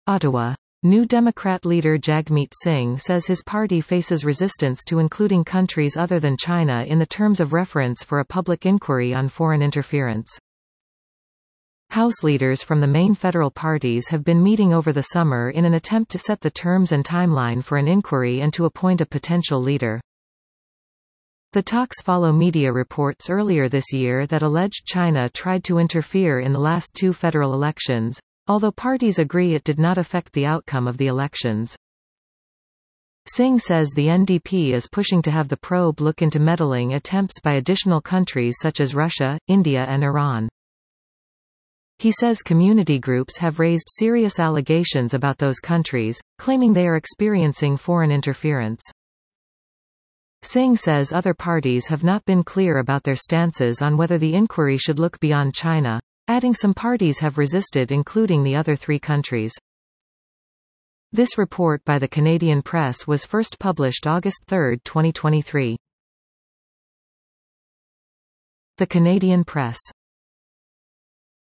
Ottawa. New Democrat leader Jagmeet Singh says his party faces resistance to including countries other than China in the terms of reference for a public inquiry on foreign interference. House leaders from the main federal parties have been meeting over the summer in an attempt to set the terms and timeline for an inquiry and to appoint a potential leader. The talks follow media reports earlier this year that alleged China tried to interfere in the last two federal elections, although parties agree it did not affect the outcome of the elections. Singh says the NDP is pushing to have the probe look into meddling attempts by additional countries such as Russia, India and Iran. He says community groups have raised serious allegations about those countries, claiming they are experiencing foreign interference. Singh says other parties have not been clear about their stances on whether the inquiry should look beyond China, adding some parties have resisted including the other three countries. This report by the Canadian Press was first published August 3, 2023. The Canadian Press.